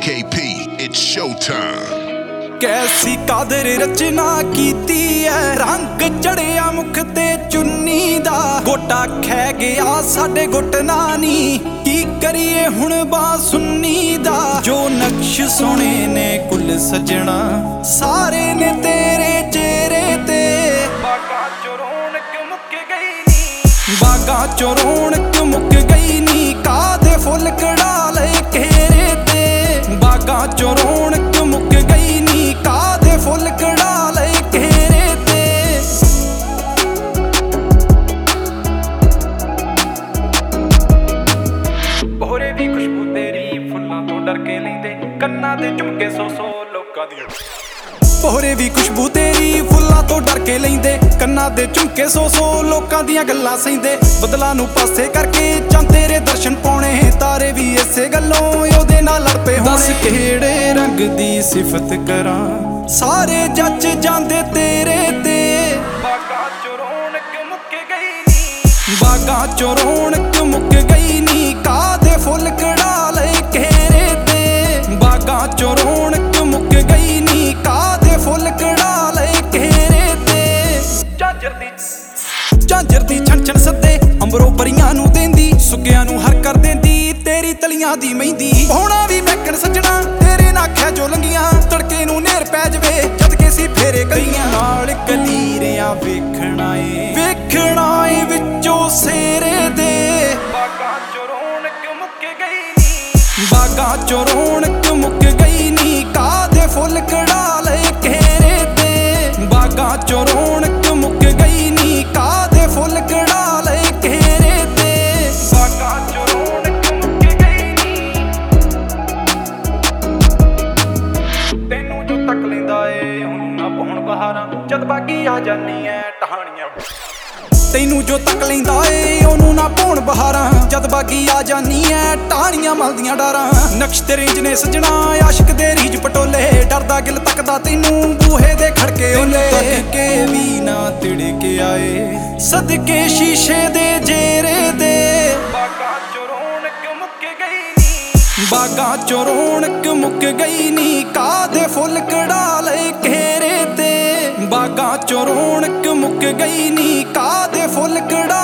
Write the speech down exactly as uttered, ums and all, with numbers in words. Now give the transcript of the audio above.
K P, it's showtime. कैसी कादर रचना कीती है, रंग चढ़िया मुख ते चुन्नी दा। गोटा खै गया साडे घुटना नी, की करिए हुण बासुन्नी दा। जो नक्श सोने ने कुल सजना, सारे ने तेरे चेहरे ते। बागां चों रौनक मुक गई नी, बागां चों रौनक मुक गई नी। कादे फुल कड़ा लए घेरे ते, बागां चों रौनक मुक गई नी। कादे फुल कड़ा लए घेरे ते। पोहरे भी खुशबू तेरी फुल्लां तो डर के लैंदे, कन्नां ते झुमके सौ सौ लोकां दी। पोहरे भी खुशबू तेरी फुल्लां तो डर के लैंदे, कन्नां ते झुमके सौ सौ लोकां दियां गल्लां सहिंदे। बदलां नूं पासे करके चां तेरे दर्शन पाउणे, तारे भी इसे गल्लों ओहदे नाल लड़ पे होणे। दस किहड़े रंग दी सिफत करां, सारे जच जांदे तेरे ते। बागां चों रौनक मुक गई नी, बागां चों रौनक मुक गई नी। कादे फुल कड़ा लए घेरे ते, बागां चों रौनक मुक गई नी। कादे फुल कड़ा लए घेरे ते। झांजर दी झांजर दी छन छन सद्दे, अंबरों परियां नूं देंदी, सुगियां नूं हर कर देंदी तेरी तलियां दी मेहंदी। होना भी मैकन सजना तेरे नाखिया जो लंघियां, तड़के नूं नेर पै जवे जद के सी फेरे कलियां। नाल कलीरियां वेखण आए वेखण आए विचों सेरे दे। बागां चों रौनक मुक गई नी, बागां चों रौनक मुक गई नी। कादे फुल कड़ा लए घेरे ते, बागां चों रौनक मुक गई नी। कादे फुल कड़ा लए घेरे ते, बागां चों रौनक मुक गई नी। तैनूं जो तक लैंदा ए हुण ना पौण बहारां, जद बागी आ जानी ऐ टहाणियां। तैनूं जो तक लैंदा ए ओनूं ना पौण बहारां, जद बागी आ जानी ऐ टहाणियां मलदियां डारां। नक्श तेरे इंज ने सजना आशिक दे रीज पटोले, डरदा गिल तकदा तैनूं बूहे दे खड़के ओले। तक के भी ना तिड़के आए सदके शीशे दे जेरे दे। बागां चों रौनक मुक गई नी, बागां चों रौनक मुक गई नी। कादे फुल कड़ा लए घेरे ते, बागां चों रौनक मुक गई नी। कादे फुल कड़ा